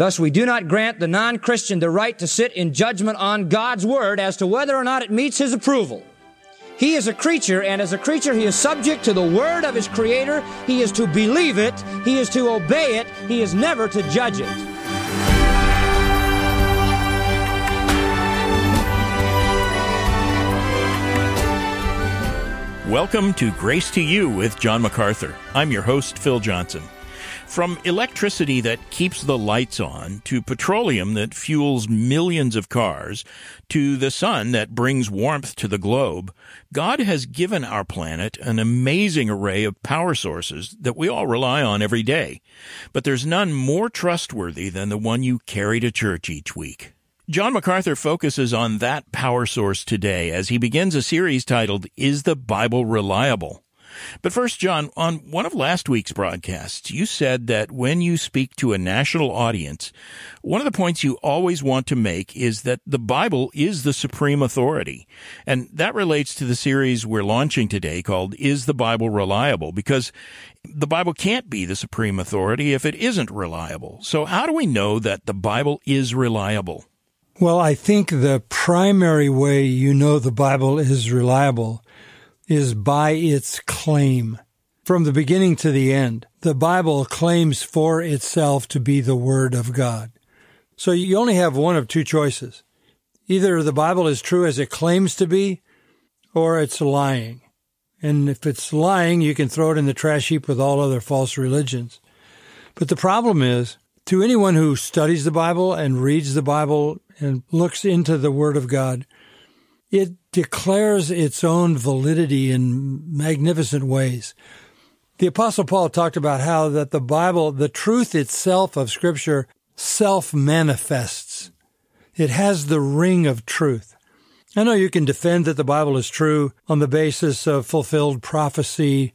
Thus, we do not grant the non-Christian the right to sit in judgment on God's Word as to whether or not it meets his approval. He is a creature, and as a creature, he is subject to the Word of his Creator. He is to believe it. He is to obey it. He is never to judge it. Welcome to Grace to You with John MacArthur. I'm your host, Phil Johnson. From electricity that keeps the lights on, to petroleum that fuels millions of cars, to the sun that brings warmth to the globe, God has given our planet an amazing array of power sources that we all rely on every day. But there's none more trustworthy than the one you carry to church each week. John MacArthur focuses on that power source today as he begins a series titled, Is the Bible Reliable? But first, John, on one of last week's broadcasts, you said that when you speak to a national audience, one of the points you always want to make is that the Bible is the supreme authority. And that relates to the series we're launching today called Is the Bible Reliable? Because the Bible can't be the supreme authority if it isn't reliable. So how do we know that the Bible is reliable? Well, I think the primary way you know the Bible is reliable is by its claim. From the beginning to the end, the Bible claims for itself to be the Word of God. So you only have one of two choices. Either the Bible is true as it claims to be, or it's lying. And if it's lying, you can throw it in the trash heap with all other false religions. But the problem is, to anyone who studies the Bible and reads the Bible and looks into the Word of God, it declares its own validity in magnificent ways. The Apostle Paul talked about how that the Bible, the truth itself of Scripture, self-manifests. It has the ring of truth. I know you can defend that the Bible is true on the basis of fulfilled prophecy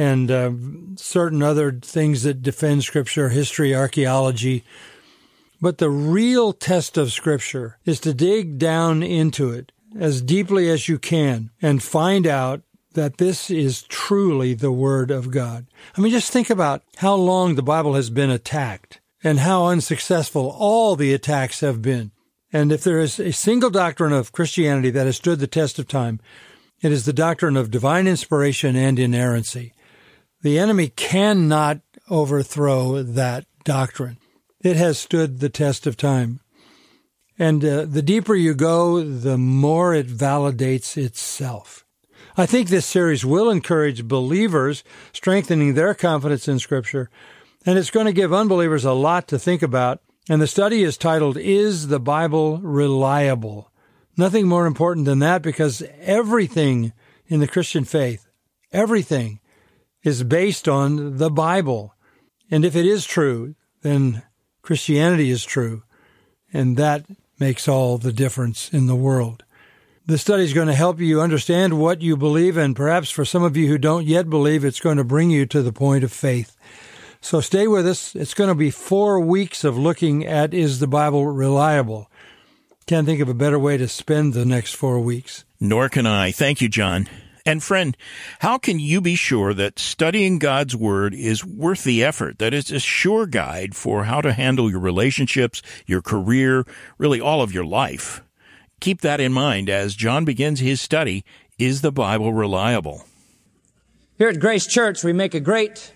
and certain other things that defend Scripture, history, archaeology. But the real test of Scripture is to dig down into it as deeply as you can and find out that this is truly the Word of God. I mean, just think about how long the Bible has been attacked and how unsuccessful all the attacks have been. And if there is a single doctrine of Christianity that has stood the test of time, it is the doctrine of divine inspiration and inerrancy. The enemy cannot overthrow that doctrine. It has stood the test of time. And the deeper you go, the more it validates itself. I think this series will encourage believers, strengthening their confidence in Scripture, and it's going to give unbelievers a lot to think about. And the study is titled, Is the Bible Reliable? Nothing more important than that, because everything in the Christian faith, everything is based on the Bible. And if it is true, then Christianity is true. And that makes all the difference in the world. The study is going to help you understand what you believe, and perhaps for some of you who don't yet believe, it's going to bring you to the point of faith. So stay with us. It's going to be 4 weeks of looking at Is the Bible Reliable? Can't think of a better way to spend the next 4 weeks. Nor can I. Thank you, John. And friend, how can you be sure that studying God's Word is worth the effort, that it's a sure guide for how to handle your relationships, your career, really all of your life? Keep that in mind as John begins his study, Is the Bible Reliable? Here at Grace Church, we make a great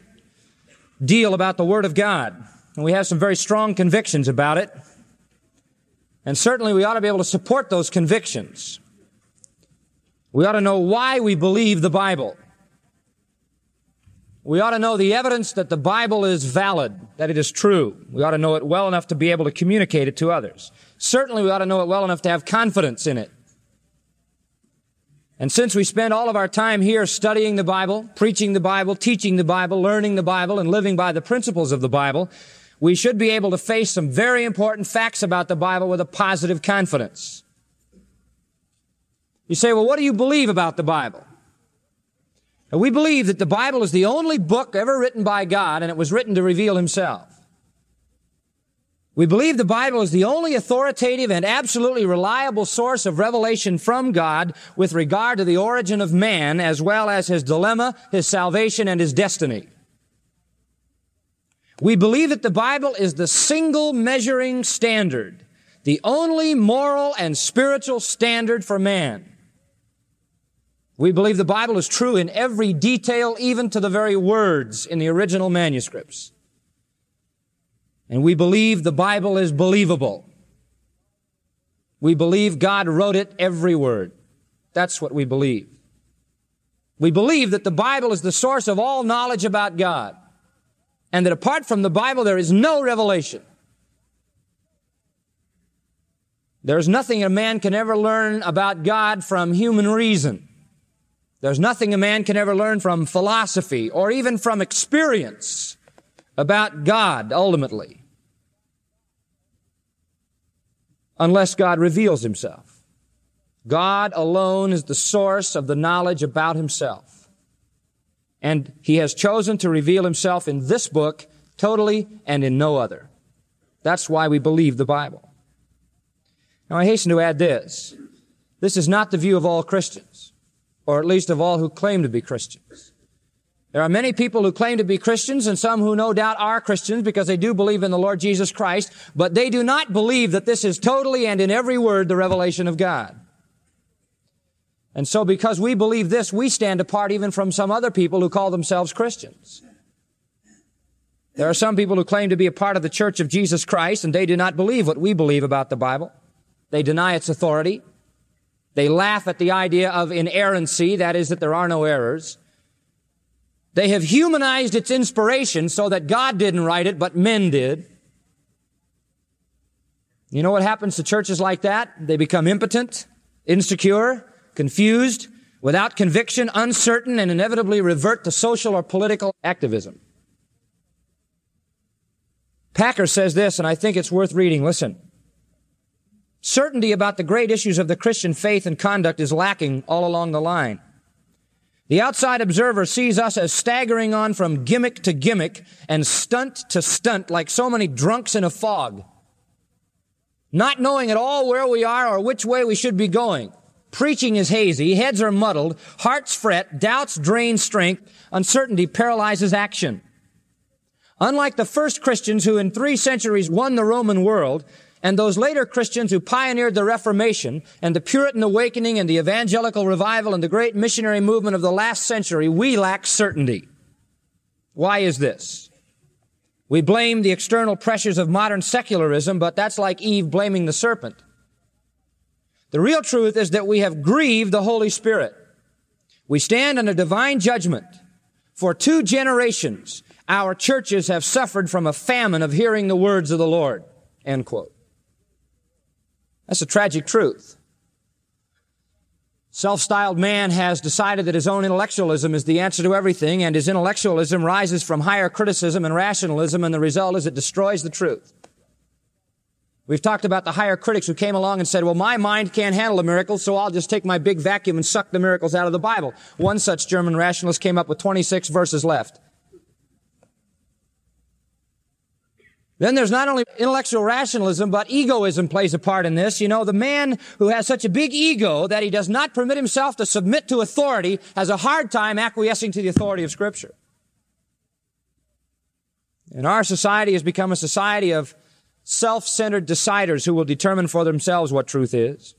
deal about the Word of God, and we have some very strong convictions about it. And certainly we ought to be able to support those convictions. We ought to know why we believe the Bible. We ought to know the evidence that the Bible is valid, that it is true. We ought to know it well enough to be able to communicate it to others. Certainly we ought to know it well enough to have confidence in it. And since we spend all of our time here studying the Bible, preaching the Bible, teaching the Bible, learning the Bible, and living by the principles of the Bible, we should be able to face some very important facts about the Bible with a positive confidence. You say, well, what do you believe about the Bible? And we believe that the Bible is the only book ever written by God, and it was written to reveal Himself. We believe the Bible is the only authoritative and absolutely reliable source of revelation from God with regard to the origin of man, as well as his dilemma, his salvation, and his destiny. We believe that the Bible is the single measuring standard, the only moral and spiritual standard for man. We believe the Bible is true in every detail, even to the very words in the original manuscripts. And we believe the Bible is believable. We believe God wrote it, every word. That's what we believe. We believe that the Bible is the source of all knowledge about God, and that apart from the Bible there is no revelation. There's nothing a man can ever learn about God from human reason. There's nothing a man can ever learn from philosophy or even from experience about God ultimately, unless God reveals himself. God alone is the source of the knowledge about himself. And he has chosen to reveal himself in this book totally and in no other. That's why we believe the Bible. Now I hasten to add this. This is not the view of all Christians, or at least of all who claim to be Christians. There are many people who claim to be Christians and some who no doubt are Christians because they do believe in the Lord Jesus Christ, but they do not believe that this is totally and in every word the revelation of God. And so because we believe this, we stand apart even from some other people who call themselves Christians. There are some people who claim to be a part of the Church of Jesus Christ, and they do not believe what we believe about the Bible. They deny its authority. They laugh at the idea of inerrancy, that is, that there are no errors. They have humanized its inspiration so that God didn't write it, but men did. You know what happens to churches like that? They become impotent, insecure, confused, without conviction, uncertain, and inevitably revert to social or political activism. Packer says this, and I think it's worth reading. Listen. Certainty about the great issues of the Christian faith and conduct is lacking all along the line. The outside observer sees us as staggering on from gimmick to gimmick and stunt to stunt like so many drunks in a fog, not knowing at all where we are or which way we should be going. Preaching is hazy, heads are muddled, hearts fret, doubts drain strength, uncertainty paralyzes action. Unlike the first Christians who in 3 centuries won the Roman world, and those later Christians who pioneered the Reformation and the Puritan awakening and the evangelical revival and the great missionary movement of the last century, we lack certainty. Why is this? We blame the external pressures of modern secularism, but that's like Eve blaming the serpent. The real truth is that we have grieved the Holy Spirit. We stand under divine judgment. For 2 generations, our churches have suffered from a famine of hearing the words of the Lord. End quote. That's a tragic truth. Self-styled man has decided that his own intellectualism is the answer to everything, and his intellectualism rises from higher criticism and rationalism, and the result is it destroys the truth. We've talked about the higher critics who came along and said, well, my mind can't handle the miracles, so I'll just take my big vacuum and suck the miracles out of the Bible. One such German rationalist came up with 26 verses left. Then there's not only intellectual rationalism, but egoism plays a part in this. You know, the man who has such a big ego that he does not permit himself to submit to authority has a hard time acquiescing to the authority of Scripture. And our society has become a society of self-centered deciders who will determine for themselves what truth is.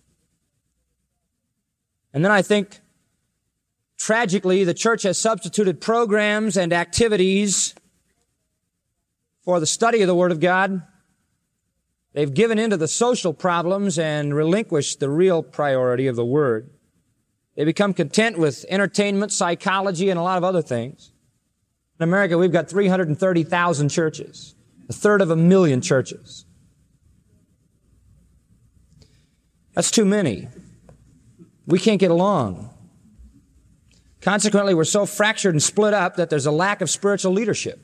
And then I think, tragically, the church has substituted programs and activities for the study of the Word of God. They've given in to the social problems and relinquished the real priority of the Word. They become content with entertainment, psychology, and a lot of other things. In America, we've got 330,000 churches, 1/3 churches. That's too many. We can't get along. Consequently, we're so fractured and split up that there's a lack of spiritual leadership.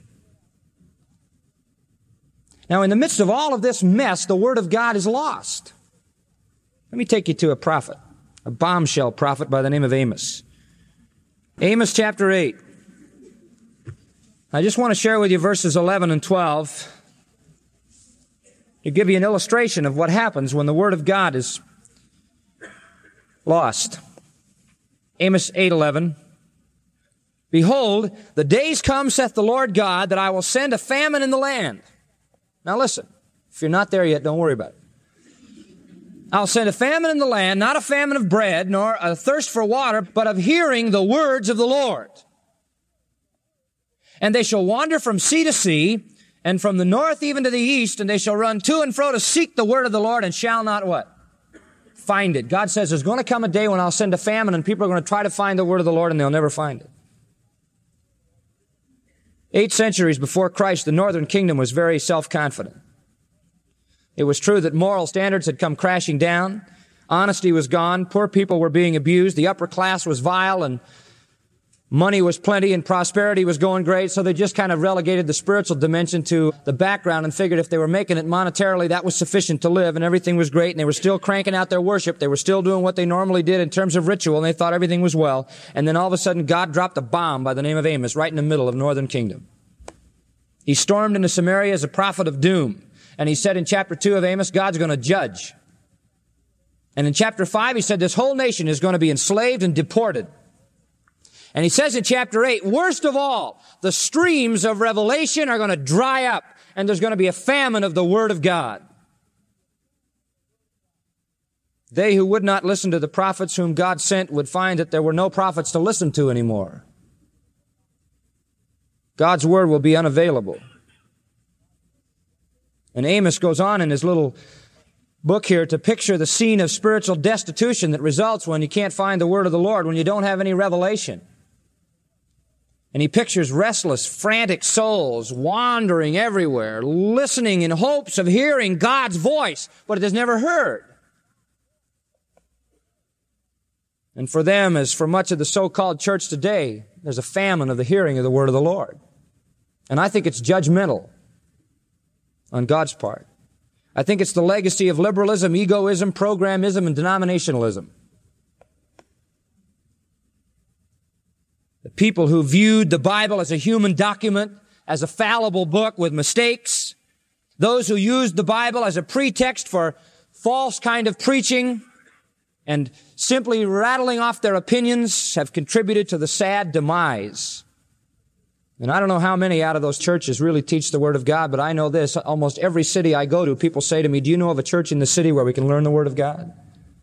Now, in the midst of all of this mess, the Word of God is lost. Let me take you to a prophet, a bombshell prophet by the name of Amos. Amos chapter 8. I just want to share with you verses 11 and 12 to give you an illustration of what happens when the Word of God is lost. Amos 8:11. Behold, the days come, saith the Lord God, that I will send a famine in the land. Now listen, if you're not there yet, don't worry about it. I'll send a famine in the land, not a famine of bread, nor a thirst for water, but of hearing the words of the Lord. And they shall wander from sea to sea, and from the north even to the east, and they shall run to and fro to seek the word of the Lord, and shall not what? Find it. God says there's going to come a day when I'll send a famine, and people are going to try to find the word of the Lord, and they'll never find it. 8 centuries before Christ, the northern kingdom was very self-confident. It was true that moral standards had come crashing down. Honesty was gone. Poor people were being abused. The upper class was vile, and money was plenty, and prosperity was going great. So they just kind of relegated the spiritual dimension to the background and figured if they were making it monetarily, that was sufficient to live, and everything was great, and they were still cranking out their worship. They were still doing what they normally did in terms of ritual, and they thought everything was well. And then all of a sudden, God dropped a bomb by the name of Amos right in the middle of the northern kingdom. He stormed into Samaria as a prophet of doom. And he said in chapter 2 of Amos, God's going to judge. And in chapter 5, he said this whole nation is going to be enslaved and deported. And he says in chapter 8, worst of all, the streams of revelation are going to dry up, and there's going to be a famine of the word of God. They who would not listen to the prophets whom God sent would find that there were no prophets to listen to anymore. God's word will be unavailable. And Amos goes on in his little book here to picture the scene of spiritual destitution that results when you can't find the word of the Lord, when you don't have any revelation. And he pictures restless, frantic souls wandering everywhere, listening in hopes of hearing God's voice, but it is never heard. And for them, as for much of the so-called church today, there's a famine of the hearing of the word of the Lord. And I think it's judgmental on God's part. I think it's the legacy of liberalism, egoism, programism, and denominationalism. The people who viewed the Bible as a human document, as a fallible book with mistakes, those who used the Bible as a pretext for false kind of preaching and simply rattling off their opinions have contributed to the sad demise. And I don't know how many out of those churches really teach the Word of God, but I know this. Almost every city I go to, people say to me, do you know of a church in the city where we can learn the Word of God?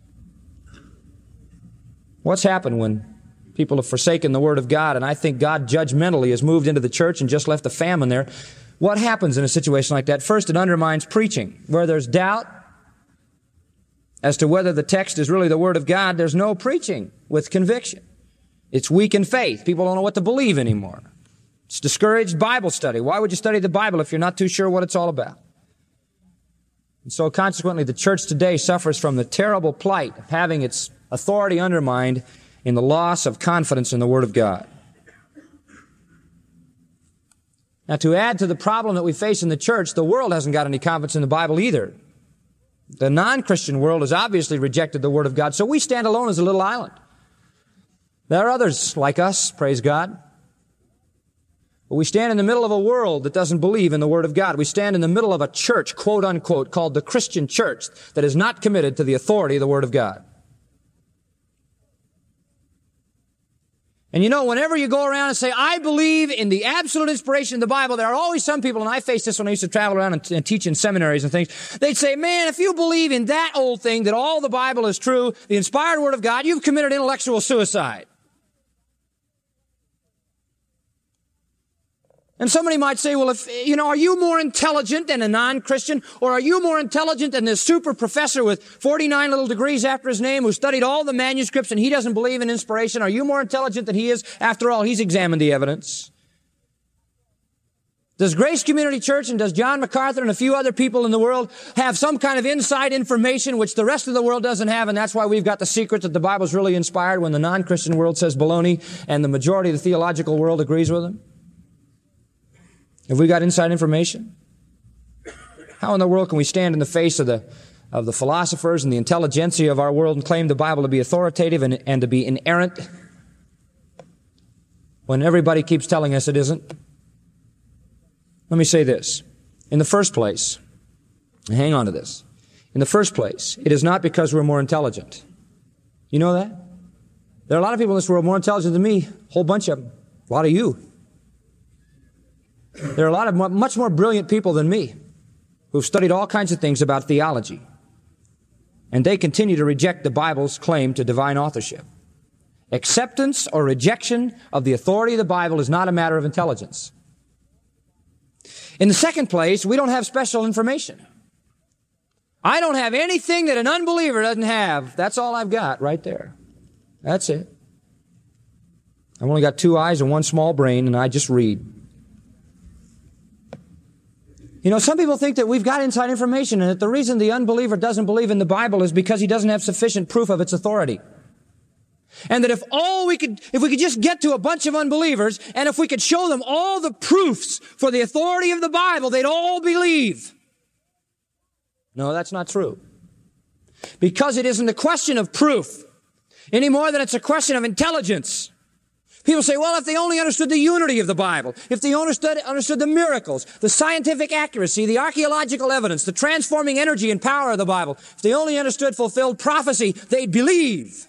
What's happened when people have forsaken the Word of God, and I think God judgmentally has moved into the church and just left the famine there? What happens in a situation like that? First, it undermines preaching. Where there's doubt as to whether the text is really the Word of God, there's no preaching with conviction. It's weak in faith. People don't know what to believe anymore. It's discouraged Bible study. Why would you study the Bible if you're not too sure what it's all about? And so consequently, the church today suffers from the terrible plight of having its authority undermined in the loss of confidence in the Word of God. Now, to add to the problem that we face in the church, the world hasn't got any confidence in the Bible either. The non-Christian world has obviously rejected the Word of God, so we stand alone as a little island. There are others like us, praise God. But we stand in the middle of a world that doesn't believe in the Word of God. We stand in the middle of a church, quote unquote, called the Christian church that is not committed to the authority of the Word of God. And you know, whenever you go around and say, I believe in the absolute inspiration of the Bible, there are always some people, and I faced this when I used to travel around and teach in seminaries and things, they'd say, man, if you believe in that old thing, that all the Bible is true, the inspired Word of God, you've committed intellectual suicide. And somebody might say, well, are you more intelligent than a non-Christian? Or are you more intelligent than this super professor with 49 little degrees after his name who studied all the manuscripts and he doesn't believe in inspiration? Are you more intelligent than he is? After all, he's examined the evidence. Does Grace Community Church and does John MacArthur and a few other people in the world have some kind of inside information which the rest of the world doesn't have, and that's why we've got the secret that the Bible's really inspired when the non-Christian world says baloney and the majority of the theological world agrees with them? Have we got inside information? How in the world can we stand in the face of the philosophers and the intelligentsia of our world and claim the Bible to be authoritative and to be inerrant when everybody keeps telling us it isn't? Let me say this. In the first place, hang on to this. In the first place, it is not because we're more intelligent. You know that? There are a lot of people in this world more intelligent than me, a whole bunch of them. A lot of you. There are a lot of much more brilliant people than me who've studied all kinds of things about theology. And they continue to reject the Bible's claim to divine authorship. Acceptance or rejection of the authority of the Bible is not a matter of intelligence. In the second place, we don't have special information. I don't have anything that an unbeliever doesn't have. That's all I've got right there. That's it. I've only got 2 eyes and 1 small brain, and I just read. You know, some people think that we've got inside information and that the reason the unbeliever doesn't believe in the Bible is because he doesn't have sufficient proof of its authority. And that if we could just get to a bunch of unbelievers and if we could show them all the proofs for the authority of the Bible, they'd all believe. No, that's not true. Because it isn't a question of proof any more than it's a question of intelligence. People say, well, if they only understood the unity of the Bible, if they understood the miracles, the scientific accuracy, the archaeological evidence, the transforming energy and power of the Bible, if they only understood fulfilled prophecy, they'd believe.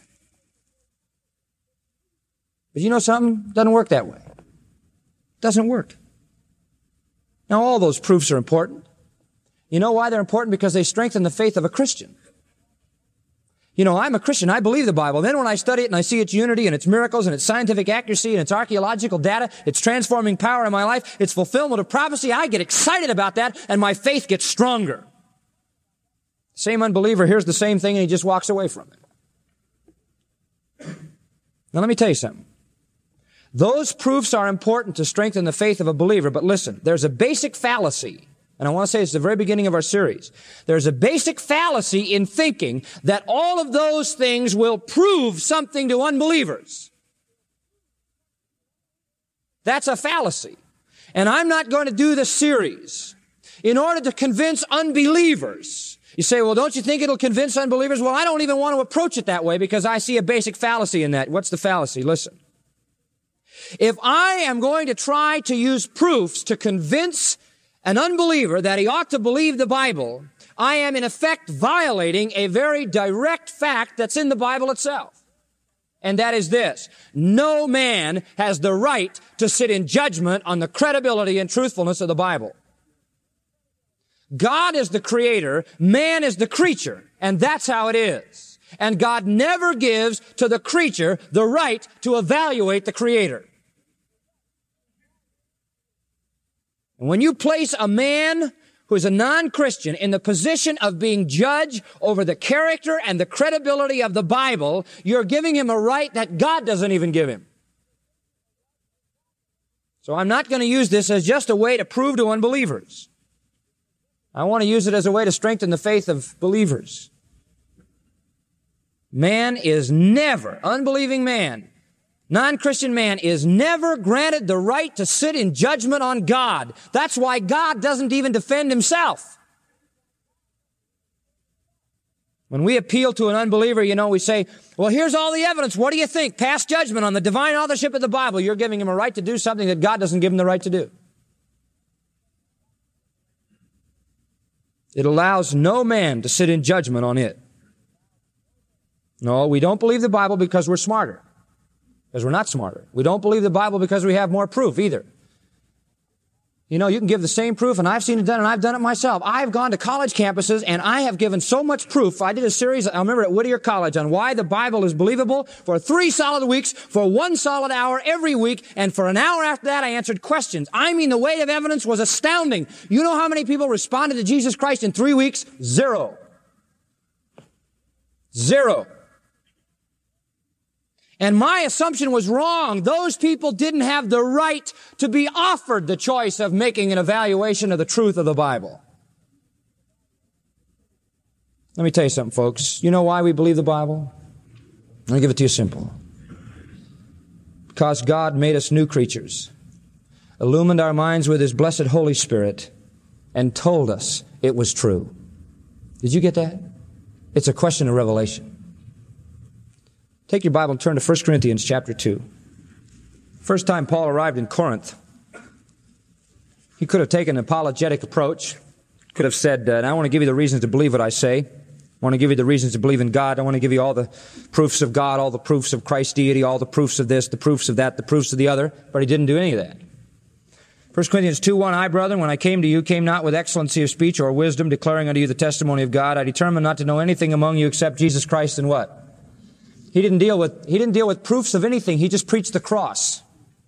But you know something? It doesn't work that way. It doesn't work. Now, all those proofs are important. You know why they're important? Because they strengthen the faith of a Christian. You know, I'm a Christian. I believe the Bible. Then when I study it and I see its unity and its miracles and its scientific accuracy and its archaeological data, its transforming power in my life, its fulfillment of prophecy, I get excited about that and my faith gets stronger. Same unbeliever hears the same thing and he just walks away from it. Now let me tell you something. Those proofs are important to strengthen the faith of a believer, but listen, there's a basic fallacy. And I want to say it's the very beginning of our series. There's a basic fallacy in thinking that all of those things will prove something to unbelievers. That's a fallacy. And I'm not going to do this series in order to convince unbelievers. You say, well, don't you think it'll convince unbelievers? Well, I don't even want to approach it that way because I see a basic fallacy in that. What's the fallacy? Listen. If I am going to try to use proofs to convince an unbeliever that he ought to believe the Bible, I am in effect violating a very direct fact that's in the Bible itself. And that is this: no man has the right to sit in judgment on the credibility and truthfulness of the Bible. God is the creator, man is the creature, and that's how it is. And God never gives to the creature the right to evaluate the creator. And when you place a man who is a non-Christian in the position of being judge over the character and the credibility of the Bible, you're giving him a right that God doesn't even give him. So I'm not going to use this as just a way to prove to unbelievers. I want to use it as a way to strengthen the faith of believers. Man is never, unbelieving man, non-Christian man is never granted the right to sit in judgment on God. That's why God doesn't even defend himself. When we appeal to an unbeliever, you know, we say, well, here's all the evidence. What do you think? Pass judgment on the divine authorship of the Bible. You're giving him a right to do something that God doesn't give him the right to do. It allows no man to sit in judgment on it. No, we don't believe the Bible because we're smarter. Because we're not smarter. We don't believe the Bible because we have more proof either. You know, you can give the same proof, and I've seen it done, and I've done it myself. I've gone to college campuses, and I have given so much proof. I did a series, I remember at Whittier College, on why the Bible is believable for 3 solid weeks, for 1 solid hour every week, and for an hour after that I answered questions. I mean, the weight of evidence was astounding. You know how many people responded to Jesus Christ in 3 weeks? 0. 0. And my assumption was wrong. Those people didn't have the right to be offered the choice of making an evaluation of the truth of the Bible. Let me tell you something, folks. You know why we believe the Bible? Let me give it to you simple. Because God made us new creatures, illumined our minds with His blessed Holy Spirit, and told us it was true. Did you get that? It's a question of revelation. Take your Bible and turn to 1 Corinthians chapter 2. First time Paul arrived in Corinth, he could have taken an apologetic approach. Could have said, I want to give you the reasons to believe what I say. I want to give you the reasons to believe in God. I want to give you all the proofs of God, all the proofs of Christ's deity, all the proofs of this, the proofs of that, the proofs of the other. But he didn't do any of that. 1 Corinthians 2:1, I, brethren, when I came to you, came not with excellency of speech or wisdom, declaring unto you the testimony of God. I determined not to know anything among you except Jesus Christ and what? He didn't deal with proofs of anything. He just preached the cross.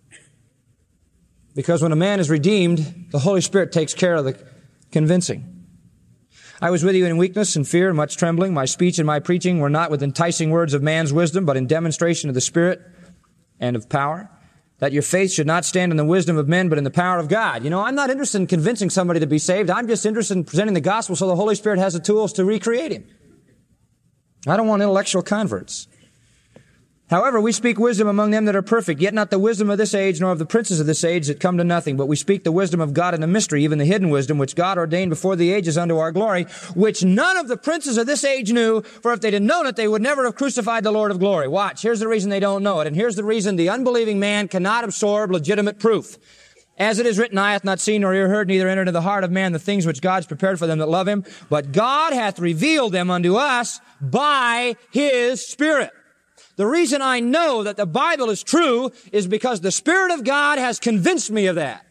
Because when a man is redeemed, the Holy Spirit takes care of the convincing. I was with you in weakness and fear and much trembling. My speech and my preaching were not with enticing words of man's wisdom, but in demonstration of the Spirit and of power, that your faith should not stand in the wisdom of men, but in the power of God. You know, I'm not interested in convincing somebody to be saved. I'm just interested in presenting the gospel so the Holy Spirit has the tools to recreate him. I don't want intellectual converts. However, we speak wisdom among them that are perfect, yet not the wisdom of this age, nor of the princes of this age that come to nothing. But we speak the wisdom of God in the mystery, even the hidden wisdom, which God ordained before the ages unto our glory, which none of the princes of this age knew, for if they'd have known it, they would never have crucified the Lord of glory. Watch, here's the reason they don't know it, and here's the reason the unbelieving man cannot absorb legitimate proof. As it is written, eye hath not seen nor ear heard, neither entered into the heart of man the things which God's prepared for them that love him, but God hath revealed them unto us by his Spirit. The reason I know that the Bible is true is because the Spirit of God has convinced me of that.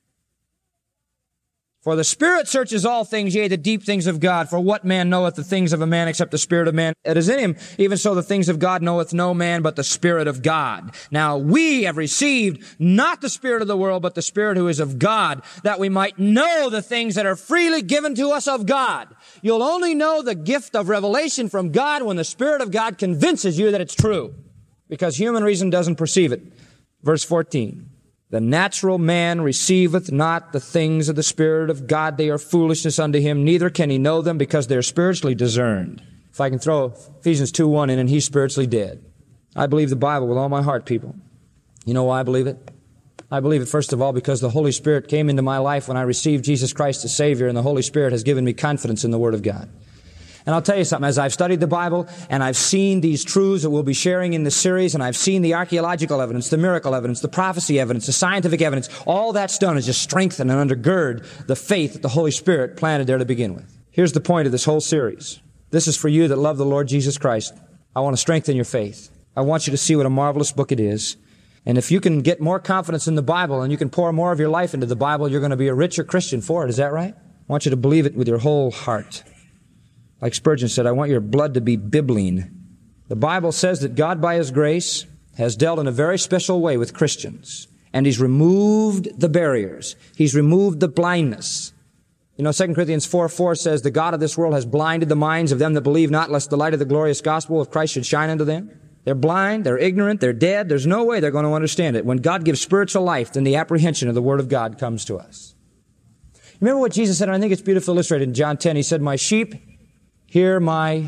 For the Spirit searches all things, yea, the deep things of God. For what man knoweth the things of a man except the Spirit of man that is in him? Even so the things of God knoweth no man but the Spirit of God. Now we have received not the Spirit of the world, but the Spirit who is of God, that we might know the things that are freely given to us of God. You'll only know the gift of revelation from God when the Spirit of God convinces you that it's true, because human reason doesn't perceive it. Verse 14. The natural man receiveth not the things of the Spirit of God. They are foolishness unto him. Neither can he know them because they're spiritually discerned. If I can throw Ephesians 2:1 in, and he's spiritually dead. I believe the Bible with all my heart, people. You know why I believe it? I believe it, first of all, because the Holy Spirit came into my life when I received Jesus Christ as Savior, and the Holy Spirit has given me confidence in the Word of God. And I'll tell you something, as I've studied the Bible and I've seen these truths that we'll be sharing in this series, and I've seen the archaeological evidence, the miracle evidence, the prophecy evidence, the scientific evidence, all that's done is just strengthen and undergird the faith that the Holy Spirit planted there to begin with. Here's the point of this whole series. This is for you that love the Lord Jesus Christ. I want to strengthen your faith. I want you to see what a marvelous book it is. And if you can get more confidence in the Bible and you can pour more of your life into the Bible, you're going to be a richer Christian for it. Is that right? I want you to believe it with your whole heart. Like Spurgeon said, I want your blood to be bibline. The Bible says that God, by His grace, has dealt in a very special way with Christians. And He's removed the barriers. He's removed the blindness. You know, 2 Corinthians 4:4 says, the God of this world has blinded the minds of them that believe not, lest the light of the glorious gospel of Christ should shine unto them. They're blind, they're ignorant, they're dead. There's no way they're going to understand it. When God gives spiritual life, then the apprehension of the Word of God comes to us. Remember what Jesus said, and I think it's beautifully illustrated in John 10. He said, my sheep hear my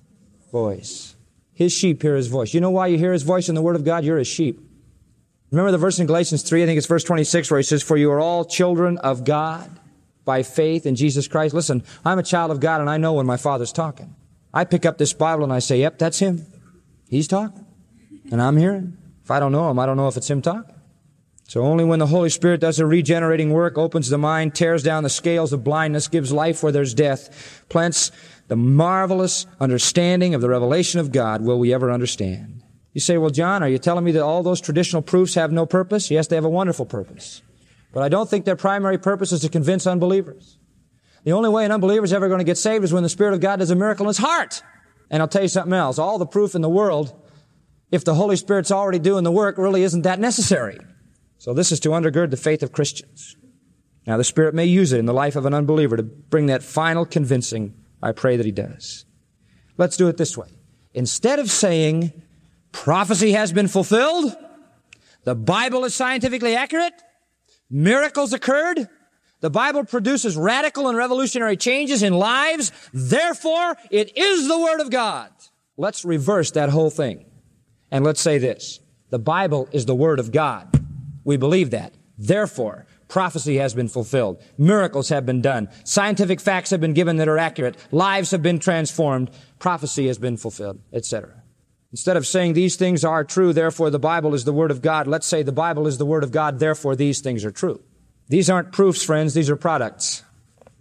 voice. His sheep hear His voice. You know why you hear His voice in the Word of God? You're His sheep. Remember the verse in Galatians 3, I think it's verse 26, where He says, for you are all children of God by faith in Jesus Christ. Listen, I'm a child of God, and I know when my Father's talking. I pick up this Bible and I say, yep, that's Him. He's talking. And I'm hearing. If I don't know Him, I don't know if it's Him talking. So only when the Holy Spirit does a regenerating work, opens the mind, tears down the scales of blindness, gives life where there's death, plants the marvelous understanding of the revelation of God, will we ever understand. You say, well, John, are you telling me that all those traditional proofs have no purpose? Yes, they have a wonderful purpose. But I don't think their primary purpose is to convince unbelievers. The only way an unbeliever is ever going to get saved is when the Spirit of God does a miracle in his heart. And I'll tell you something else. All the proof in the world, if the Holy Spirit's already doing the work, really isn't that necessary. So this is to undergird the faith of Christians. Now, the Spirit may use it in the life of an unbeliever to bring that final convincing. I pray that He does. Let's do it this way. Instead of saying, prophecy has been fulfilled, the Bible is scientifically accurate, miracles occurred, the Bible produces radical and revolutionary changes in lives, therefore it is the Word of God. Let's reverse that whole thing. And let's say this. The Bible is the Word of God. We believe that. Therefore, prophecy has been fulfilled. Miracles have been done. Scientific facts have been given that are accurate. Lives have been transformed. Prophecy has been fulfilled, etc. Instead of saying these things are true, therefore the Bible is the Word of God, let's say the Bible is the Word of God, therefore these things are true. These aren't proofs, friends. These are products.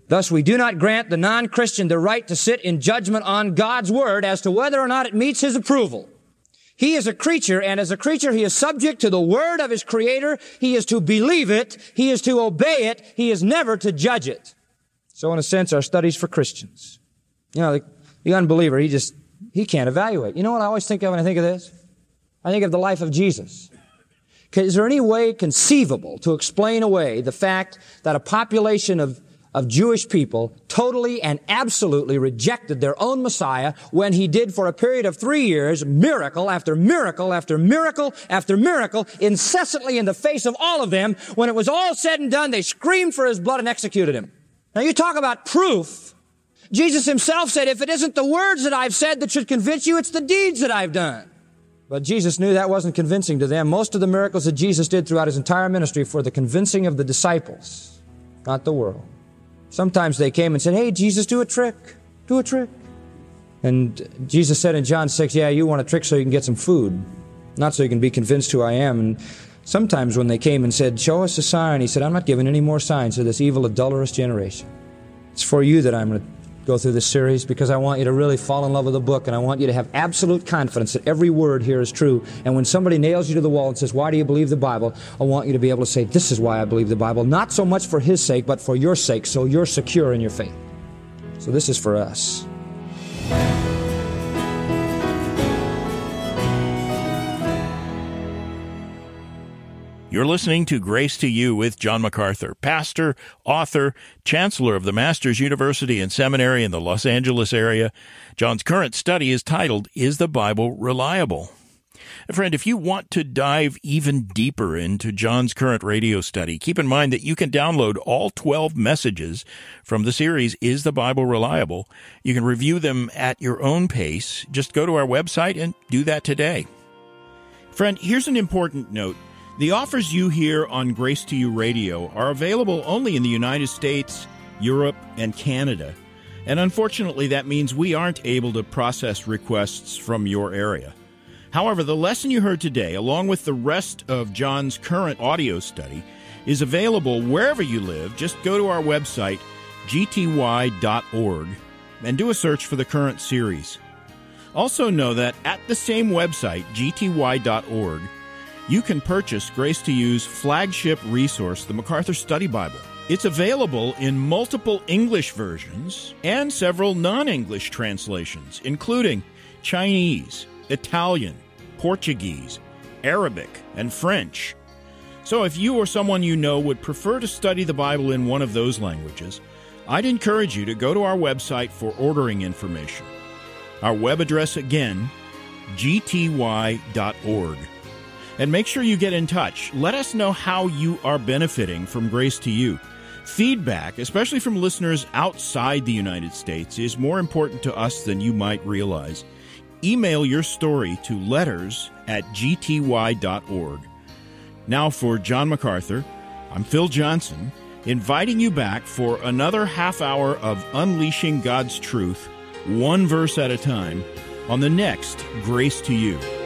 Thus, we do not grant the non-Christian the right to sit in judgment on God's Word as to whether or not it meets his approval. He is a creature, and as a creature, he is subject to the Word of his Creator. He is to believe it. He is to obey it. He is never to judge it. So, in a sense, our studies for Christians. You know, the unbeliever, he can't evaluate. You know what I always think of when I think of this? I think of the life of Jesus. Is there any way conceivable to explain away the fact that a population of Jewish people totally and absolutely rejected their own Messiah when he did for a period of 3 years miracle after miracle after miracle after miracle incessantly in the face of all of them? When it was all said and done, they screamed for his blood and executed him. Now you talk about proof. Jesus himself said, if it isn't the words that I've said that should convince you, it's the deeds that I've done. But Jesus knew that wasn't convincing to them. Most of the miracles that Jesus did throughout his entire ministry for the convincing of the disciples, not the world. Sometimes they came and said, hey, Jesus, do a trick. Do a trick. And Jesus said in John 6, yeah, you want a trick so you can get some food, not so you can be convinced who I am. And sometimes when they came and said, show us a sign, he said, I'm not giving any more signs to this evil, adulterous generation. It's for you that I'm going to go through this series because I want you to really fall in love with the book, and I want you to have absolute confidence that every word here is true. And when somebody nails you to the wall and says, why do you believe the Bible? I want you to be able to say, this is why I believe the Bible, not so much for his sake, but for your sake, so you're secure in your faith. So this is for us. You're listening to Grace to You with John MacArthur, pastor, author, chancellor of the Masters University and Seminary in the Los Angeles area. John's current study is titled, Is the Bible Reliable? Friend, if you want to dive even deeper into John's current radio study, keep in mind that you can download all 12 messages from the series, Is the Bible Reliable? You can review them at your own pace. Just go to our website and do that today. Friend, here's an important note. The offers you hear on Grace to You Radio are available only in the United States, Europe, and Canada. And unfortunately, that means we aren't able to process requests from your area. However, the lesson you heard today, along with the rest of John's current audio study, is available wherever you live. Just go to our website, gty.org, and do a search for the current series. Also know that at the same website, gty.org, you can purchase Grace to You's flagship resource, the MacArthur Study Bible. It's available in multiple English versions and several non-English translations, including Chinese, Italian, Portuguese, Arabic, and French. So if you or someone you know would prefer to study the Bible in one of those languages, I'd encourage you to go to our website for ordering information. Our web address again, gty.org. And make sure you get in touch. Let us know how you are benefiting from Grace to You. Feedback, especially from listeners outside the United States, is more important to us than you might realize. Email your story to letters@gty.org. Now for John MacArthur, I'm Phil Johnson, inviting you back for another half hour of unleashing God's truth, one verse at a time, on the next Grace to You.